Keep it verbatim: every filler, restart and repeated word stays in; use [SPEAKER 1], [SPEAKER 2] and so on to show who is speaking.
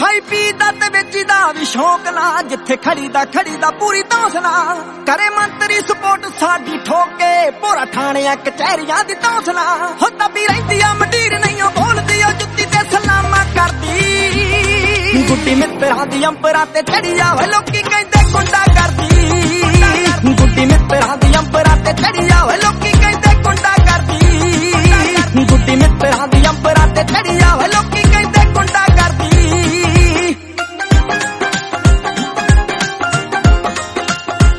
[SPEAKER 1] ਖਾਈ ਪੀ ਦਾ ਤੇ ਵੇਚੀਦਾ ਵੀ ਸ਼ੌਕ ਨਾ, ਜਿੱਥੇ ਖੜੀ ਦਾ ਖੜੀ ਦਾ ਪੂਰੀ ਤੌਂਸਲਾ ਕਰੇ ਮੰਤਰੀ ਸਪੋਰਟ ਸਾਡੀ ਠੋਕੇ, ਭੋਰਾ ਥਾਣਿਆਂ ਕਚਹਿਰੀਆਂ ਦੀ ਤੌਂਸਲਾ ਹੋ ਦੱਬੀ ਰਹਿੰਦੀ ਆ ਮੰਡੀਰ ਨਹੀਂ ਉਹ ਬੋਲਦੀ ਉਹ ਜੁੱਤੀ ਤੇ ਸਲਾਮਾਂ ਕਰਦੀ, ਗੁੱਡੀ ਮਿੱਤਰਾਂ ਦੀ ਅੰਬਰਾਂ ਤੇ ਚੜੀ ਆ ਓਏ ਲੋਕੀ ਕਹਿੰਦੇ ਗੁੰਡਾ ਕਰਦੀ, ਗੁੱਡੀ ਮਿੱਤਰਾਂ ਦੀ ਅੰਬਰਾਂ ਤੇ ਚੜੀ ਆ ਓਏ ਲੋਕੀ ਕਹਿੰਦੇ ਗੁੰਡਾ ਕਰਦੀ, ਗੁੱਡੀ ਮਿੱਤਰਾਂ ਦੀ